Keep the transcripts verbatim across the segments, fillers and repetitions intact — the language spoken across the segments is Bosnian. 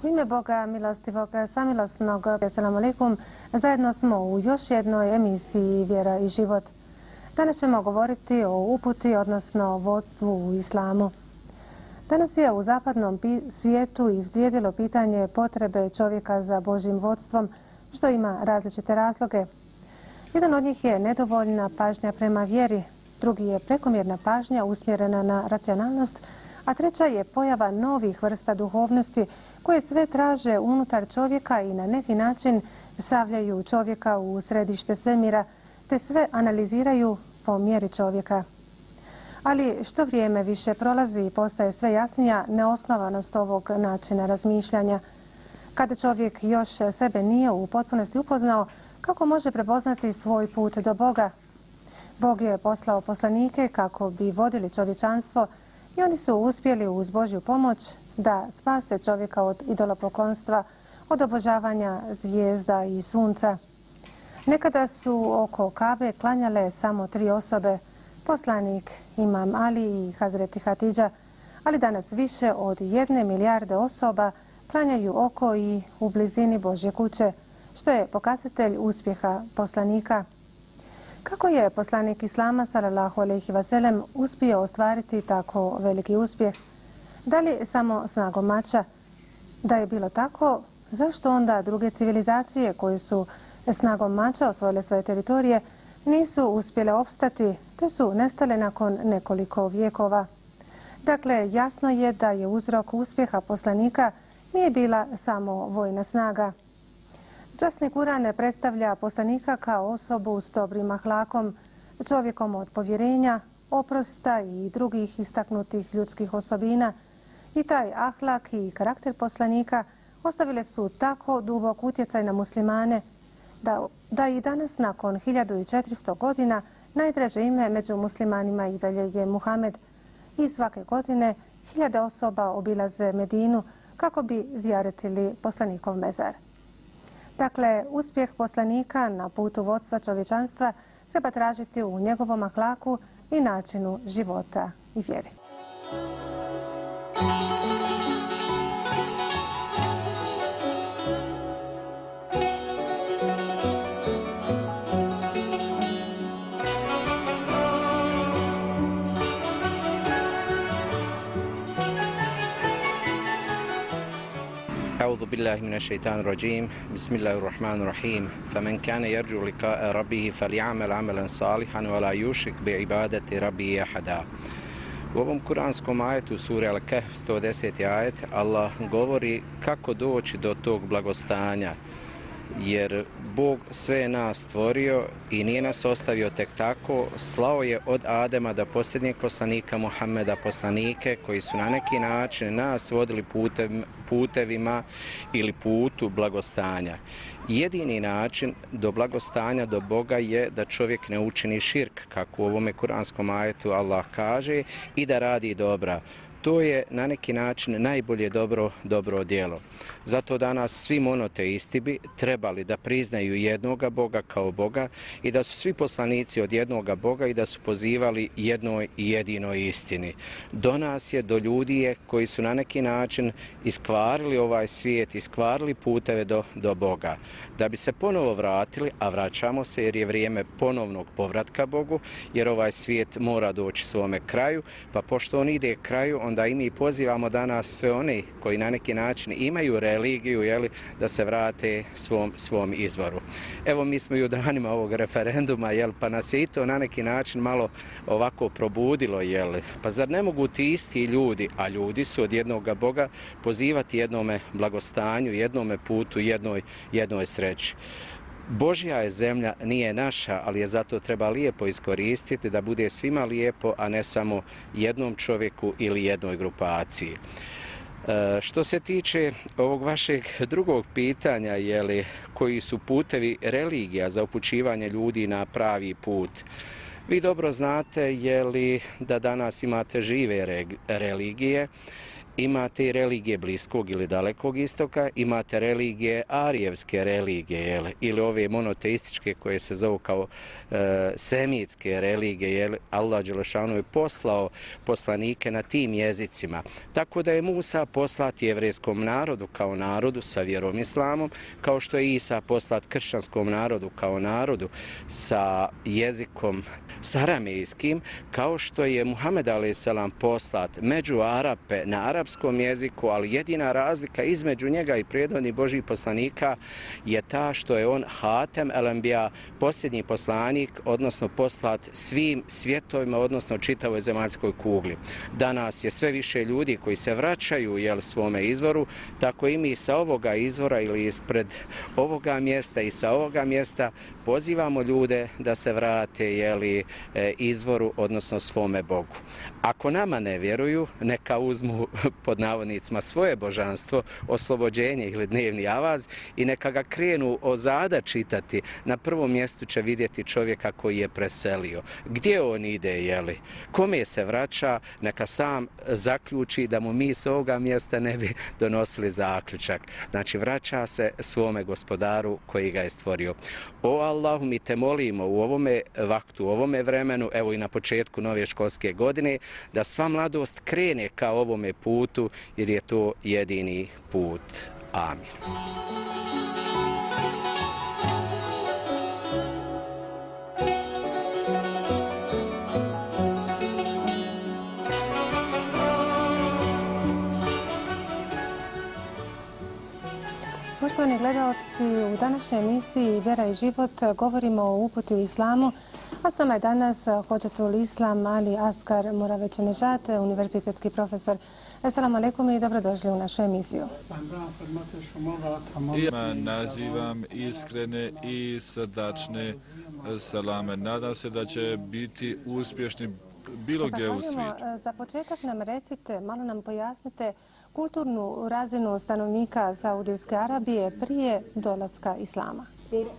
U ime Boga milostivog, samilosnog, assalamu alaikum, zajedno smo u još jednoj emisiji Vjera i život. Danas ćemo govoriti o uputi, odnosno vodstvu u islamu. Danas je u zapadnom svijetu izblijedilo pitanje potrebe čovjeka za Božjim vodstvom, što ima različite razloge. Jedan od njih je nedovoljna pažnja prema vjeri, drugi je prekomjerna pažnja usmjerena na racionalnost, a treća je pojava novih vrsta duhovnosti koje sve traže unutar čovjeka i na neki način stavljaju čovjeka u središte svemira, te sve analiziraju po mjeri čovjeka. Ali što vrijeme više prolazi i postaje sve jasnija neosnovanost ovog načina razmišljanja. Kada čovjek još sebe nije u potpunosti upoznao, kako može prepoznati svoj put do Boga? Bog je poslao poslanike kako bi vodili čovječanstvo i oni su uspjeli uz Božju pomoć da spase čovjeka od idolopoklonstva, od obožavanja zvijezda i sunca. Nekada su oko Kabe klanjale samo tri osobe, poslanik, imam Ali i Hazreti Hatidža, ali danas više od jedne milijarde osoba klanjaju oko i u blizini Božje kuće, što je pokazatelj uspjeha poslanika. Kako je poslanik Islama, sallallahu alejhi ve sellem, uspio ostvariti tako veliki uspjeh? Da li samo snagom mača? Da je bilo tako, zašto onda druge civilizacije koje su snagom mača osvojile svoje teritorije nisu uspjele opstati, te su nestale nakon nekoliko vijekova? Dakle, jasno je da je uzrok uspjeha poslanika nije bila samo vojna snaga. Časni Kuran ne predstavlja poslanika kao osobu s dobrim ahlakom, čovjekom od povjerenja, oprosta i drugih istaknutih ljudskih osobina. I taj ahlak i karakter poslanika ostavile su tako dubok utjecaj na muslimane da, da i danas nakon hiljadu četiristo godina najdraže ime među muslimanima i dalje je Muhammed. I svake godine hiljade osoba obilaze Medinu kako bi zijaretili poslanikov mezar. Dakle, uspjeh poslanika na putu vodstva čovječanstva treba tražiti u njegovom ahlaku i načinu života i vjeri. أعوذ بالله من الشيطان الرجيم بسم الله الرحمن الرحيم فمن كان يرجو لقاء ربه فليعمل عملا صالحا ولا يشرك بعبادة ربه أحدا. U ovom kuranskom ajetu sure Al-Kahf sto deseti ajet Allah govori kako doći do tog blagostanja, jer Bog sve nas stvorio i nije nas ostavio tek tako, slao je od Adema do posljednjeg poslanika Muhammeda poslanike koji su na neki način nas vodili putev, putevima ili putu blagostanja. Jedini način do blagostanja do Boga je da čovjek ne učini širk, kako u ovome kuranskom ajetu Allah kaže, i da radi dobra. To je na neki način najbolje dobro, dobro djelo. Zato danas svi monoteisti bi trebali da priznaju jednoga Boga kao Boga i da su svi poslanici od jednoga Boga i da su pozivali jednoj i jedinoj istini. Do nas je, do ljudi je koji su na neki način iskvarili ovaj svijet, iskvarili puteve do, do Boga. Da bi se ponovo vratili, a vraćamo se jer je vrijeme ponovnog povratka Bogu, jer ovaj svijet mora doći svome kraju, pa pošto on ide kraju, onda i mi pozivamo danas sve oni koji na neki način imaju religiju, jeli, da se vrate svom, svom izvoru. Evo, mi smo i u danima ovog referenduma, jel, pa nas je i to na neki način malo ovako probudilo, jel, pa zar ne mogu ti isti ljudi, a ljudi su od jednoga Boga, pozivati jednome blagostanju, jednome putu, jednoj, jednoj sreći. Božja je zemlja, nije naša, ali je zato treba lijepo iskoristiti da bude svima lijepo, a ne samo jednom čovjeku ili jednoj grupaciji. E, što se tiče ovog vašeg drugog pitanja, jeli, koji su putevi religija za upućivanje ljudi na pravi put, vi dobro znate, jeli, da danas imate žive religije Imate i religije Bliskog ili Dalekog istoka, imate religije arijevske religije, jel, ili ove monoteističke koje se zovu kao e, semitske religije, jel, Allah dželešanu je poslao poslanike na tim jezicima. Tako da je Musa poslat jevrejskom narodu kao narodu sa vjerom islamom, kao što je Isa poslat kršćanskom narodu kao narodu sa jezikom saramejskim, kao što je Muhammed alejhi poslat među Arape na arapskom jeziku, ali jedina razlika između njega i prethodnih Božjih poslanika je ta što je on Hatem el Enbija, posljednji poslanik, odnosno poslat svim svjetovima, odnosno čitavoj zemaljskoj kugli. Danas je sve više ljudi koji se vraćaju jel, svome izvoru, tako i mi sa ovoga izvora ili ispred ovoga mjesta i sa ovoga mjesta pozivamo ljude da se vrate jeli, izvoru, odnosno svome Bogu. Ako nama ne vjeruju, neka uzmu pod navodnicima svoje božanstvo, oslobođenje ili dnevni avaz i neka ga krenu ozada čitati. Na prvom mjestu će vidjeti čovjeka koji je preselio. Gdje on ide, jeli? Kome se vraća, neka sam zaključi da mu mi s ovoga mjesta ne bi donosili zaključak. Znači, vraća se svome gospodaru koji ga je stvorio. O Allahu, mi te molimo u ovome vaktu, u ovome vremenu, evo i na početku nove školske godine, da sva mladost krene ka ovome putu, jer je to jedini put. Amin. Poštovani gledalci, u današnjoj emisiji Vjera i život govorimo o uputi u islamu, a s nama je danas Hodžetul Islam Ali Asgar Moravečenežad, univerzitetski profesor. Assalamu alaikum i dobrodošli u našu emisiju. Ja nazivam iskrene i srdačne salame. Nadam se da će biti uspješni bilo gdje u svijetu. Za početak nam recite, malo nam pojasnite kulturnu razinu stanovnika Saudijske Arabije prije dolaska islama.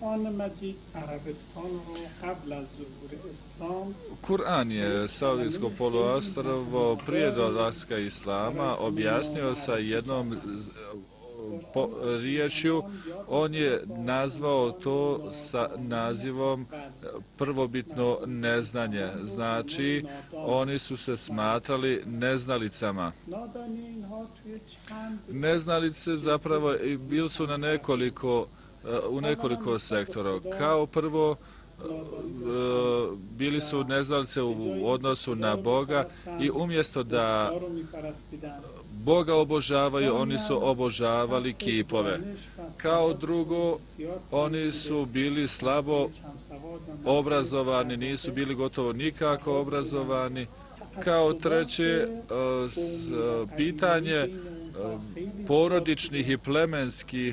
Kur'an je Saudijsko poluostrvo prije dolaska islama objasnio sa jednom po riječju. On je nazvao to sa nazivom prvobitno neznanje. Znači, oni su se smatrali neznalicama. Neznalice zapravo bili su na nekoliko, u nekoliko sektora. Kao prvo, bili su neznalice u odnosu na Boga i umjesto da Boga obožavaju, oni su obožavali kipove. Kao drugo, oni su bili slabo obrazovani, nisu bili gotovo nikako obrazovani. Kao treće, pitanje porodičnih i plemenskih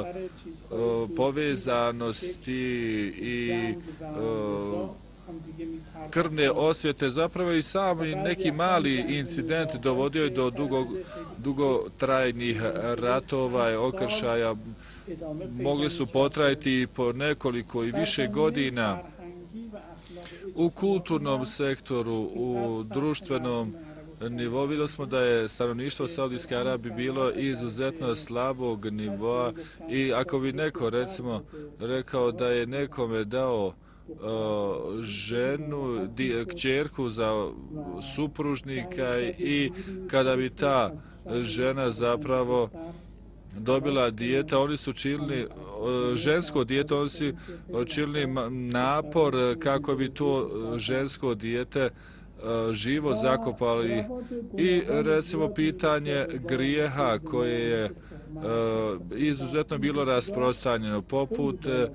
povezanosti i krvne osvete, zapravo i sami neki mali incident dovodio je do dugo, dugotrajnih ratova i okršaja. Mogli su potrajati po nekoliko i više godina. U kulturnom sektoru, u društvenom nivou vidjeli smo da je stanovništvo Saudijske Arabije bilo izuzetno slabog nivoa i ako bi neko recimo rekao da je nekome dao Uh, ženu, kćerku za supružnika i kada bi ta žena zapravo dobila dijete, oni su činili uh, žensko dijete, oni su činili napor kako bi to žensko dijete uh, živo zakopali i recimo pitanje grijeha koje je uh, izuzetno bilo rasprostranjeno poput uh,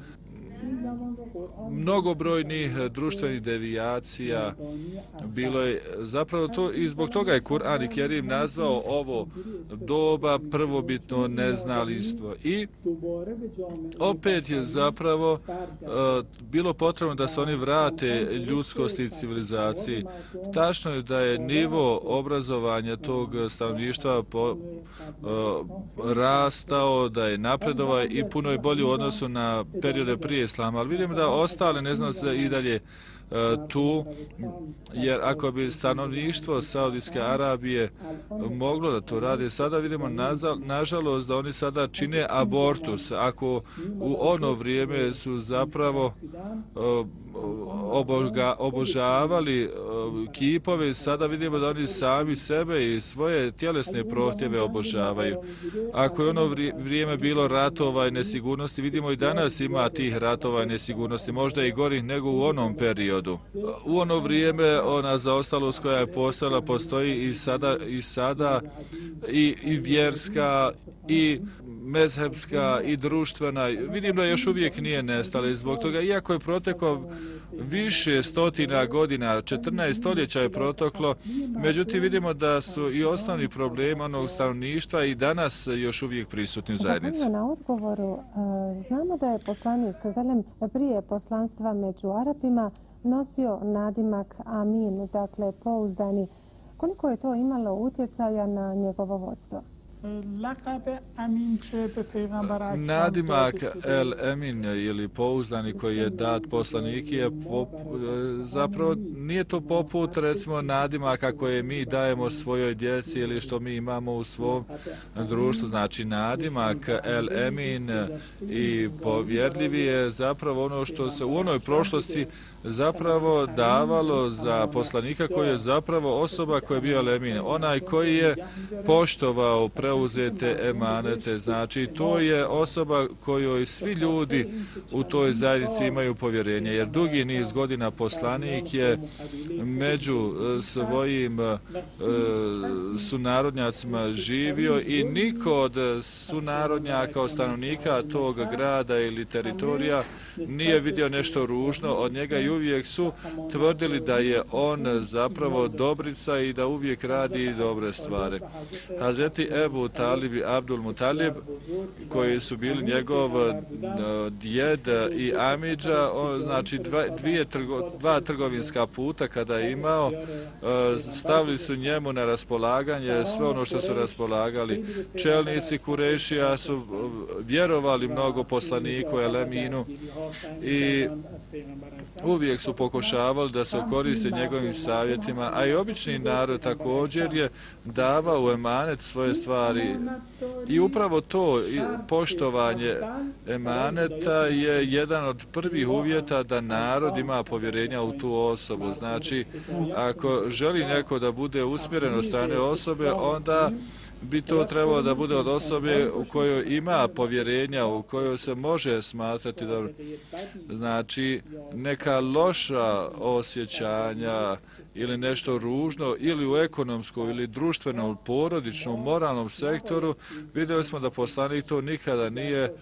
mnogobrojnih društvenih devijacija bilo je zapravo to i zbog toga je Kur'an i Kerim nazvao ovo doba prvobitno neznalistvo i opet je zapravo uh, bilo potrebno da se oni vrate ljudskosti i civilizaciji. Tačno je da je nivo obrazovanja tog stanovništva po, uh, rastao, da je napredovao i puno je bolji u odnosu na periode prije Islama, ali vidimo da ostale neznalice i dalje tu, jer ako bi stanovništvo Saudijske Arabije moglo da to radi, sada vidimo nažalost da oni sada čine abortus. Ako u ono vrijeme su zapravo oboga, obožavali kipove, sada vidimo da oni sami sebe i svoje tjelesne prohtjeve obožavaju. Ako je ono vrijeme bilo ratova i nesigurnosti, vidimo i danas ima tih ratova i nesigurnosti, možda i gorih nego u onom periodu. U ono vrijeme ona zaostalost koja je postojala postoji i sada i sada i, i vjerska i mezhebska i društvena. Vidim da još uvijek nije nestala i zbog toga, iako je protekao više stotina godina, četrnaest stoljeća je proteklo, međutim vidimo da su i osnovni problemi onog stanovništva i danas još uvijek prisutni u zajednici. Zahvaljujem na odgovoru. Znamo da je poslanik Zelem prije poslanstva među Arapima nosio nadimak Amin, dakle pouzdani. Koliko je to imalo utjecaja na njegovo vodstvo? Nadimak El Emin ili pouzdani koji je dat poslanik je pop, zapravo nije to poput recimo nadimaka koje mi dajemo svojoj djeci ili što mi imamo u svom društvu. Znači nadimak El Emin i povjerljivi je zapravo ono što se u onoj prošlosti zapravo davalo za poslanika koji je zapravo osoba koja je bio El Emin, onaj koji je poštovao preuzete emanete. Znači to je osoba kojoj svi ljudi u toj zajednici imaju povjerenje, jer dugi niz godina poslanik je među svojim e, sunarodnjacima živio i niko od sunarodnjaka, od stanovnika tog grada ili teritorija nije vidio nešto ružno od njega i uvijek su tvrdili da je on zapravo dobrica i da uvijek radi dobre stvari. Hazreti Ebu Talib i Abdul Mutalib, koji su bili njegov djed i amidža, znači dva, dvije trgo, dva trgovinska puta kada je imao, stavili su njemu na raspolaganje sve ono što su raspolagali. Čelnici Kurešija su vjerovali mnogo poslaniku Eleminu i uvijek su pokušavali da se koriste njegovim savjetima, a i obični narod također je davao u emanet svoje stvari. I upravo to poštovanje emaneta je jedan od prvih uvjeta da narod ima povjerenja u tu osobu. Znači, ako želi neko da bude usmjeren od strane osobe, onda bi to trebalo da bude od osobe u kojoj ima povjerenja, u kojoj se može smatrati da, znači, neka loša osjećanja ili nešto ružno ili u ekonomskom ili društvenom, porodičnom, moralnom sektoru, vidjeli smo da poslanik to nikada nije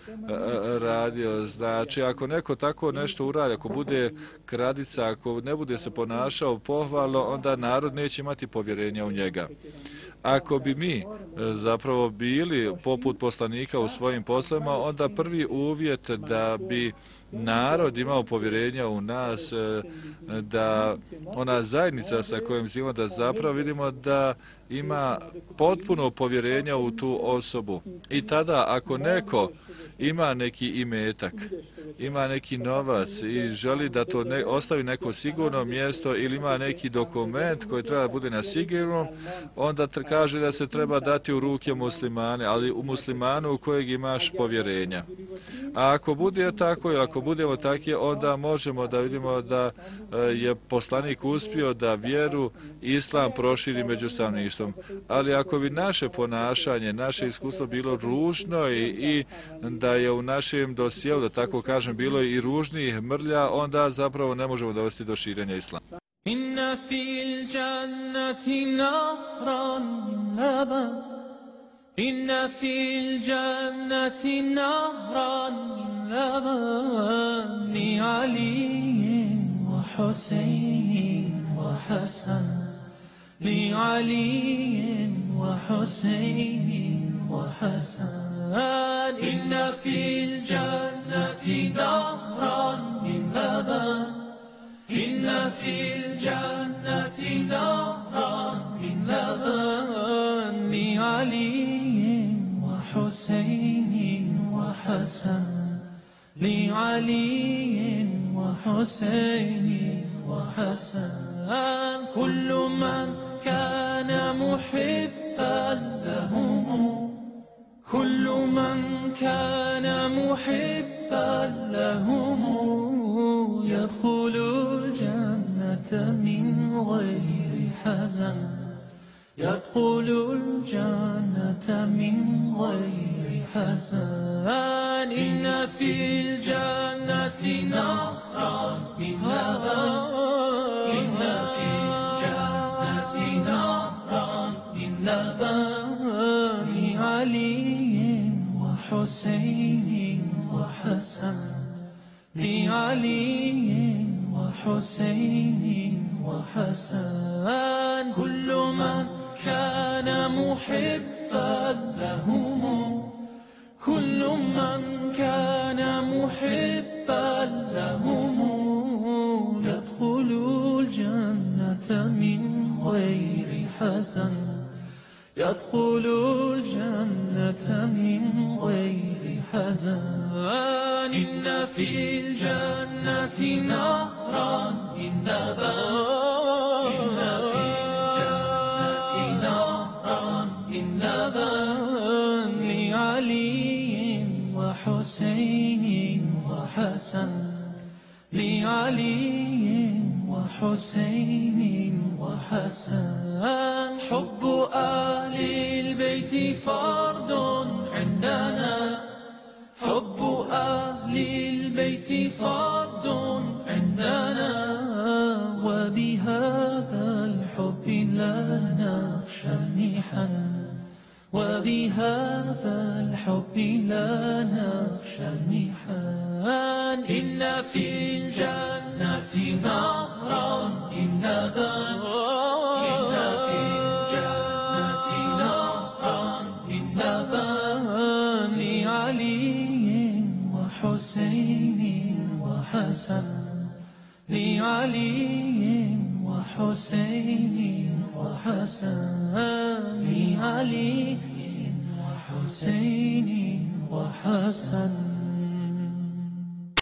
radio. Znači, ako neko tako nešto uradi, ako bude kradica, ako ne bude se ponašao pohvalno, onda narod neće imati povjerenja u njega. Ako bi mi zapravo bili poput poslanika u svojim poslovima, onda prvi uvjet da bi narod imao povjerenja u nas, da ona zajednica sa kojom živimo, da zapravo vidimo da ima potpuno povjerenja u tu osobu. I tada ako neko ima neki imetak, ima neki novac i želi da to ne, ostavi neko sigurno mjesto ili ima neki dokument koji treba da bude na sigurnom, onda kaže da se treba dati u ruke muslimane, ali u muslimanu u kojeg imaš povjerenja. A ako bude tako ili ako budemo takvi, onda možemo da vidimo da je poslanik uspio da vjeru islam proširi među stanovništvom. Ali ako bi naše ponašanje, naše iskustvo bilo ružno i, i da je u našem dosjeu, da tako kažem, bilo i ružnih mrlja, onda zapravo ne možemo dovesti do širenja islama. Inna fil jannati nahran min laban, inna fil jannati nahran min laban, li Ali wa Husayn wa Hasan, li Ali wa Husayn wa Hasan. إن في الجنة نهرا من لبن إن في الجنة نهرا من لبن لعلي وحسين وحسن لعلي وحسين وحسن كل من كان محبا لهم كل من كان محبا لهم يدخل الجنة من غير حزن يدخل الجنة من غير حزن إن في الجنة نهرا من لبن إن في الجنة نهرا من لبن لعلي وحسين وحسن لعلي وحسين وحسن كل من كان محبا لهم كل من كان محبا لهم يدخل الجنة من غير حزن يدخل الجنة من غير حزن إن في الجنة نهرا من لبن إن في الجنة نهرا من لبن لعلي وحسين وحسن لعلي وحسين وحسن حب أهل البيت فرض عندنا حب أهل البيت فرض عندنا وبهذا الحب لا نخشى المحن وبهذا الحب لا نخشى المحن إن في الجنة نهرا من لبن إن في الجنة نهرا من لبن لعلي وحسين وحسن لعلي وحسين وحسن لعلي وحسين وحسن